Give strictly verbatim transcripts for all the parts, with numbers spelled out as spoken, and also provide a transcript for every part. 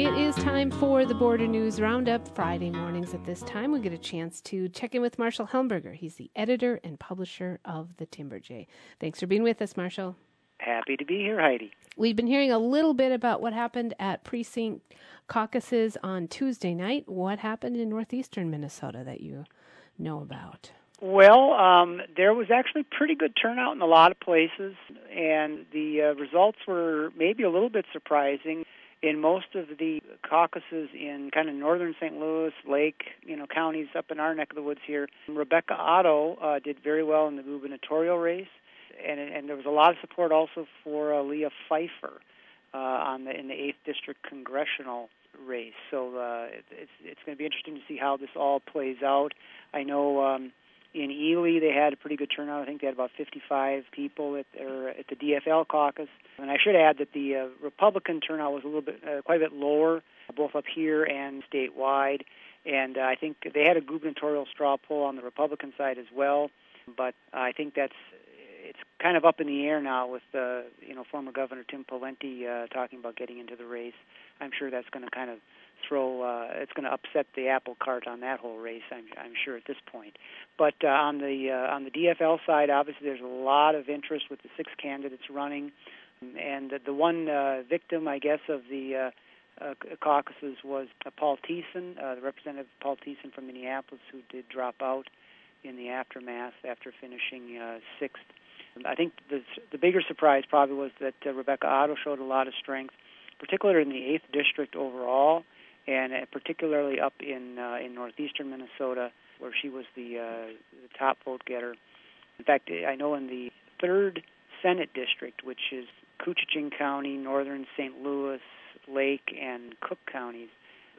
It is time for the Border News Roundup. Friday mornings at this time, we get a chance to check in with Marshall Helmberger. He's the editor and publisher of the Timber Jay. Thanks for being with us, Marshall. Happy to be here, Heidi. We've been hearing a little bit about what happened at precinct caucuses on Tuesday night. What happened in northeastern Minnesota that you know about? Well, um, there was actually pretty good turnout in a lot of places, and the uh, results were maybe a little bit surprising. In most of the caucuses in kind of northern Saint Louis, Lake, you know, counties up in our neck of the woods here, Rebecca Otto uh, did very well in the gubernatorial race, and and there was a lot of support also for uh, Leah Pfeiffer uh, on the in the eighth District congressional race. So uh, it, it's it's going to be interesting to see how this all plays out. I know um, in Ely they had a pretty good turnout. I think they had about fifty-five people at their at the D F L caucus. And I should add that the uh, Republican turnout was a little bit, uh, quite a bit lower, both up here and statewide. And uh, I think they had a gubernatorial straw poll on the Republican side as well. But I think that's it's kind of up in the air now with uh, you know former Governor Tim Pawlenty uh, talking about getting into the race. I'm sure that's going to kind of throw uh, it's going to upset the apple cart on that whole race. I'm, I'm sure at this point. But uh, on the uh, on the D F L side, obviously there's a lot of interest with the six candidates running. And the one uh, victim, I guess, of the uh, uh, caucuses was uh, Paul Thiessen, uh, the Representative Paul Thiessen from Minneapolis, who did drop out in the aftermath after finishing uh, sixth. I think the, the bigger surprise probably was that uh, Rebecca Otto showed a lot of strength, particularly in the eighth District overall, and uh, particularly up in uh, in northeastern Minnesota, where she was the, uh, the top vote getter. In fact, I know in the third Senate District, which is Koochiching County, northern Saint Louis, Lake, and Cook counties,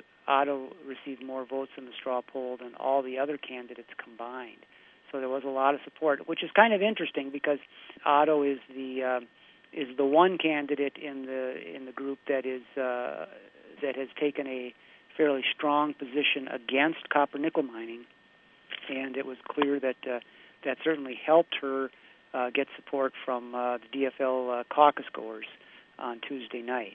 Otto received more votes in the straw poll than all the other candidates combined. So there was a lot of support, which is kind of interesting because Otto is the uh, is the one candidate in the in the group that is uh, that has taken a fairly strong position against copper nickel mining, and it was clear that uh, that certainly helped her Uh, get support from uh, the D F L uh, caucus goers on Tuesday night.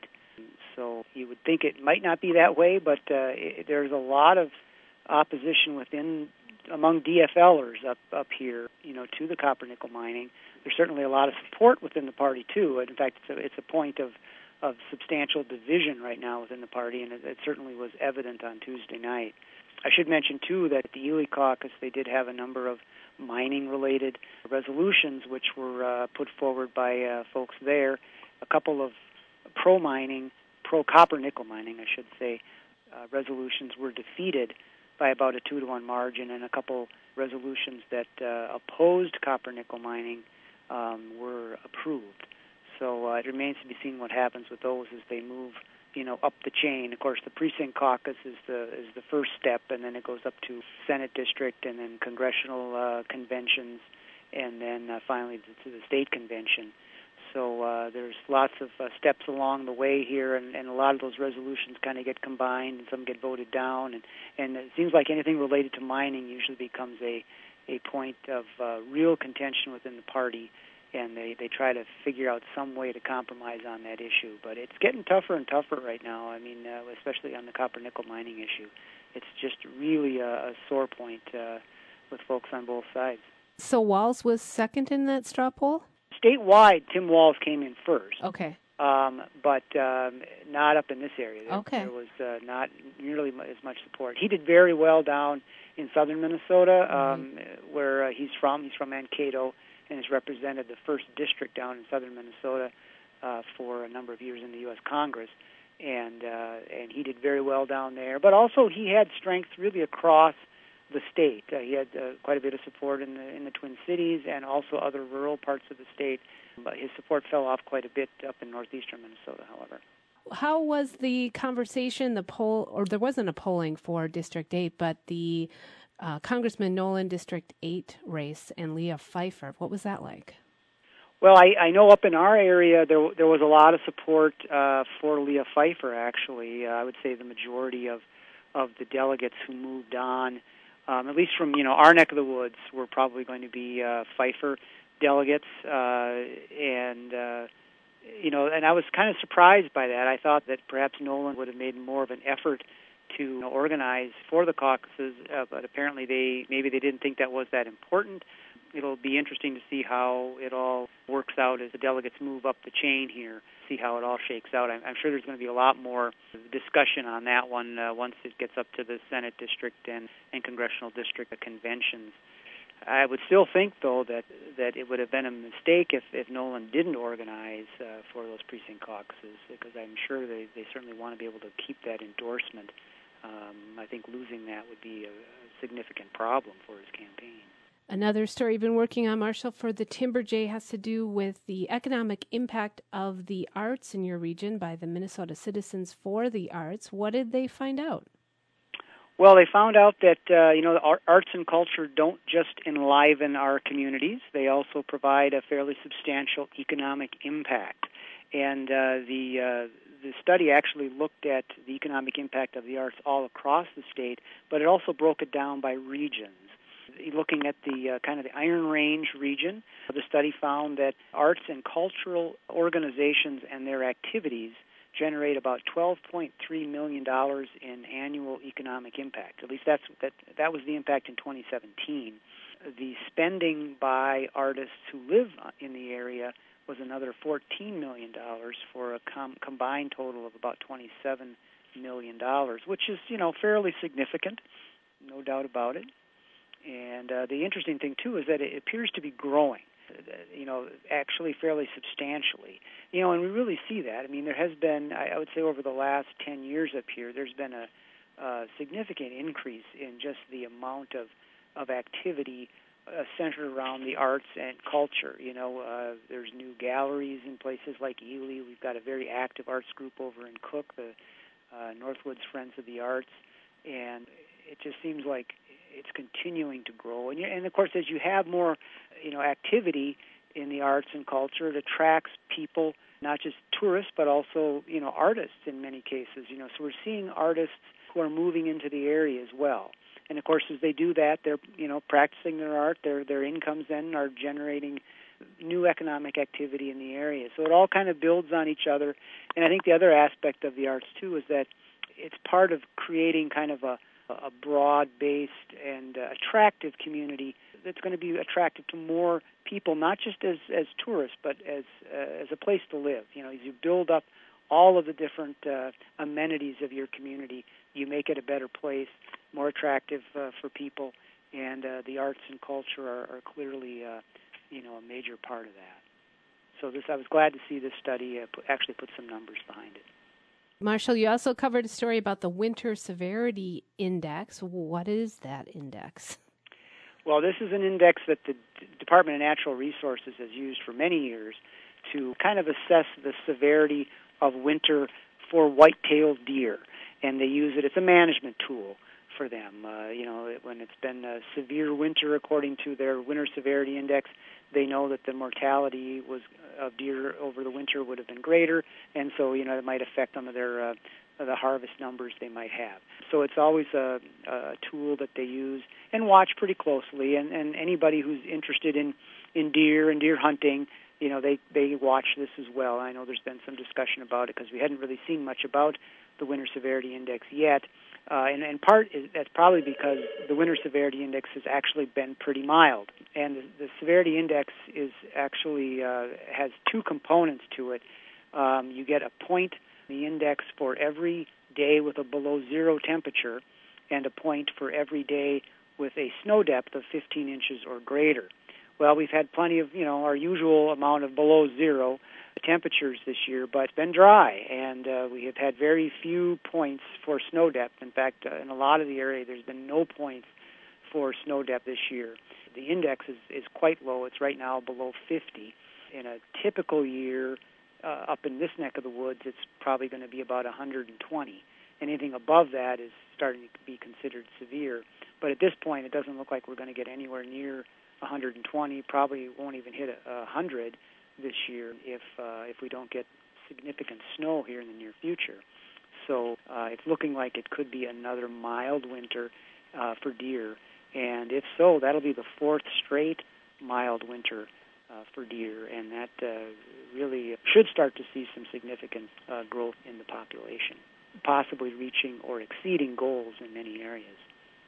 So you would think it might not be that way, but uh, it, there's a lot of opposition within among DFLers up up here, you know, to the copper nickel mining. There's certainly a lot of support within the party too. In fact, it's a, it's a point of of substantial division right now within the party, and it, it certainly was evident on Tuesday night. I should mention too that at the Ely caucus they did have a number of mining-related resolutions which were uh, put forward by uh, folks there. A couple of pro-mining, pro-copper nickel mining, I should say, uh, resolutions were defeated by about a two to one margin, and a couple resolutions that uh, opposed copper nickel mining um, were approved. So uh, it remains to be seen what happens with those as they move, you know, up the chain. Of course, the precinct caucus is the is the first step, and then it goes up to Senate district, and then congressional uh, conventions, and then uh, finally to the state convention. So uh, there's lots of uh, steps along the way here, and, and a lot of those resolutions kind of get combined, and some get voted down, and, and it seems like anything related to mining usually becomes a a point of uh, real contention within the party. And they, they try to figure out some way to compromise on that issue. But it's getting tougher and tougher right now, I mean, uh, especially on the copper-nickel mining issue. It's just really a, a sore point uh, with folks on both sides. So Walz was second in that straw poll? Statewide, Tim Walz came in first. Okay. Um, but um, not up in this area. There, okay. there was uh, not nearly as much support. He did very well down in southern Minnesota, um, mm-hmm. where uh, he's from. He's from Mankato, and has represented the first district down in southern Minnesota uh, for a number of years in the U S Congress, and uh, and he did very well down there. But also he had strength really across the state. Uh, he had uh, quite a bit of support in the in the Twin Cities and also other rural parts of the state. But his support fell off quite a bit up in northeastern Minnesota, however. How was the conversation, the poll, or there wasn't a polling for District eight, but the Uh, Congressman Nolan District eight race and Leah Pfeiffer. What was that like? Well, I, I know up in our area there there was a lot of support uh, for Leah Pfeiffer, actually. Uh, I would say the majority of, of the delegates who moved on, um, at least from you know our neck of the woods, were probably going to be uh, Pfeiffer delegates. Uh, and uh, you know, and I was kind of surprised by that. I thought that perhaps Nolan would have made more of an effort to you know, organize for the caucuses, uh, but apparently they maybe they didn't think that was that important. It'll be interesting to see how it all works out as the delegates move up the chain here, see how it all shakes out. I'm, I'm sure there's going to be a lot more discussion on that one uh, once it gets up to the Senate district and, and congressional district conventions. I would still think, though, that, that it would have been a mistake if, if Nolan didn't organize uh, for those precinct caucuses, because I'm sure they, they certainly want to be able to keep that endorsement. Um, I think losing that would be a, a significant problem for his campaign. Another story you've been working on, Marshall, for the Timber Jay has to do with the economic impact of the arts in your region by the Minnesota Citizens for the Arts. What did they find out? Well, they found out that, uh, you know, the arts and culture don't just enliven our communities. They also provide a fairly substantial economic impact. And uh, the uh, the study actually looked at the economic impact of the arts all across the state, but it also broke it down by regions. Looking at the uh, kind of the Iron Range region, the study found that arts and cultural organizations and their activities generate about twelve point three million dollars in annual economic impact. At least that's that that was the impact in twenty seventeen. The spending by artists who live in the area was another fourteen million dollars for a com- combined total of about twenty-seven million dollars, which is, you know, fairly significant, no doubt about it. And uh, the interesting thing, too, is that it appears to be growing, you know, actually fairly substantially. You know, and we really see that. I mean, there has been, I would say over the last ten years up here, there's been a, a significant increase in just the amount of, of activity uh, centered around the arts and culture. You know, uh, there's new galleries in places like Ely. We've got a very active arts group over in Cook, the uh, Northwoods Friends of the Arts, and it just seems like it's continuing to grow. And, and of course, as you have more, you know, activity in the arts and culture, it attracts people, not just tourists, but also, you know, artists in many cases. You know, so we're seeing artists who are moving into the area as well. And of course, as they do that, they're, you know, practicing their art. Their their incomes then are generating new economic activity in the area. So it all kind of builds on each other. And I think the other aspect of the arts too is that it's part of creating kind of a a broad-based and uh, attractive community that's going to be attractive to more people, not just as, as tourists, but as uh, as a place to live. You know, as you build up all of the different uh, amenities of your community, you make it a better place, more attractive uh, for people, and uh, the arts and culture are, are clearly, uh, you know, a major part of that. So this, I was glad to see this study uh, put, actually put some numbers behind it. Marshall, you also covered a story about the Winter Severity Index. What is that index? Well, this is an index that the D- Department of Natural Resources has used for many years to kind of assess the severity of winter for white-tailed deer. And they use it, it's a management tool for them. Uh, you know, when it's been a severe winter according to their Winter Severity Index, they know that the mortality was of deer over the winter would have been greater, and so, you know, it might affect some of their uh, the harvest numbers they might have. So it's always a, a tool that they use and watch pretty closely, and, and anybody who's interested in, in deer and deer hunting, you know, they, they watch this as well. I know there's been some discussion about it because we hadn't really seen much about the Winter Severity Index yet, uh, and in part is, that's probably because the Winter Severity Index has actually been pretty mild. And the, the Severity Index is actually uh, has two components to it. Um, you get a point, the index for every day with a below zero temperature, and a point for every day with a snow depth of fifteen inches or greater. Well, we've had plenty of, you know, our usual amount of below zero temperatures this year, but it's been dry, and uh, we have had very few points for snow depth. In fact, uh, in a lot of the area, there's been no points for snow depth this year. The index is, is quite low. It's right now below fifty. In a typical year, uh, up in this neck of the woods, it's probably going to be about one hundred twenty. Anything above that is starting to be considered severe. But at this point, it doesn't look like we're going to get anywhere near one hundred twenty. Probably won't even hit a, a hundred this year if uh, if we don't get significant snow here in the near future. So uh, it's looking like it could be another mild winter uh, for deer. And if so, that'll be the fourth straight mild winter uh, for deer, and that uh, really should start to see some significant uh, growth in the population, possibly reaching or exceeding goals in many areas.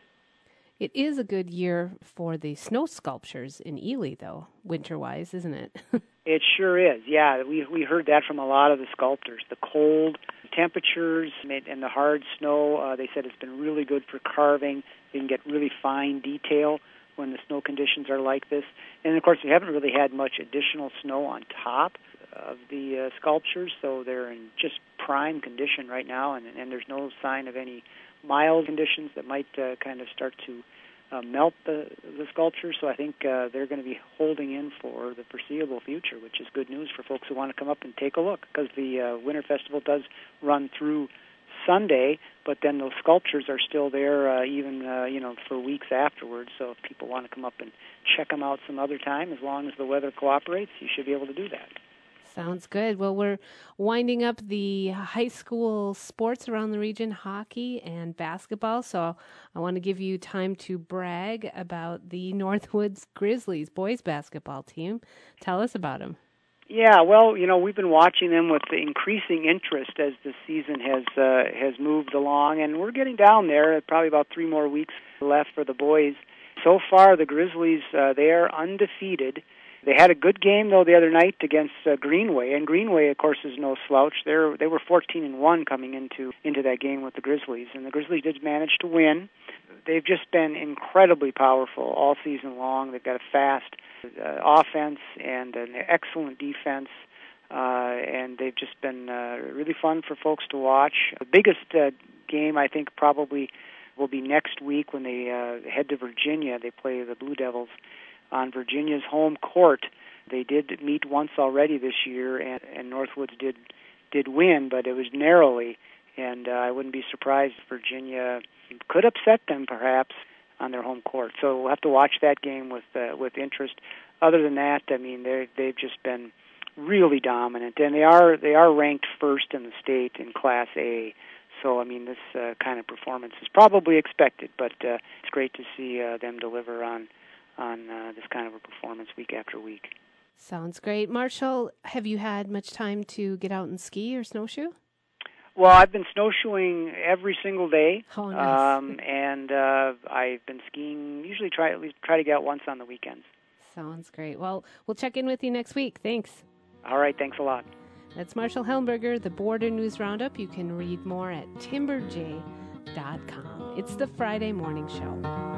It is a good year for the snow sculptures in Ely, though, winter-wise, isn't it? It sure is, yeah. We we heard that from a lot of the sculptors. The cold temperatures and the hard snow, uh, they said it's been really good for carving. You can get really fine detail when the snow conditions are like this. And, of course, we haven't really had much additional snow on top of the uh, sculptures, so they're in just prime condition right now, and, and there's no sign of any mild conditions that might uh, kind of start to uh, melt the, the sculpture. So I think uh, they're going to be holding in for the foreseeable future, which is good news for folks who want to come up and take a look, because the uh, Winter Festival does run through Sunday, but then those sculptures are still there uh, even uh, you know for weeks afterwards. So if people want to come up and check them out some other time, as long as the weather cooperates, you should be able to do that. Sounds good. Well, we're winding up the high school sports around the region, hockey and basketball. So I want to give you time to brag about the Northwoods Grizzlies boys basketball team. Tell us about them. Yeah, well, you know, we've been watching them with increasing interest as the season has uh, has moved along, and we're getting down there. Probably about three more weeks left for the boys. So far, the Grizzlies, uh, they are undefeated. They had a good game, though, the other night against uh, Greenway, and Greenway, of course, is no slouch. They're, they were fourteen and one coming into into that game with the Grizzlies, and the Grizzlies did manage to win. They've just been incredibly powerful all season long. They've got a fast uh, offense and an excellent defense, uh, and they've just been uh, really fun for folks to watch. The biggest uh, game, I think, probably will be next week when they uh, head to Virginia. They play the Blue Devils on Virginia's home court. They did meet once already this year, and, and Northwoods did did win, but it was narrowly, and uh, I wouldn't be surprised if Virginia could upset them, perhaps, on their home court. So we'll have to watch that game with uh, with interest. Other than that, I mean, they they've just been really dominant, and they are they are ranked first in the state in Class A. So, I mean, this uh, kind of performance is probably expected, but uh, it's great to see uh, them deliver on on uh, this kind of a performance week after week. Sounds great. Marshall, have you had much time to get out and ski or snowshoe? Well, I've been snowshoeing every single day, oh, nice. um, and uh, I've been skiing. Usually, try at least try to get out once on the weekends. Sounds great. Well, we'll check in with you next week. Thanks. All right. Thanks a lot. That's Marshall Helmberger, the Border News Roundup. You can read more at timber j dot com. It's the Friday Morning Show.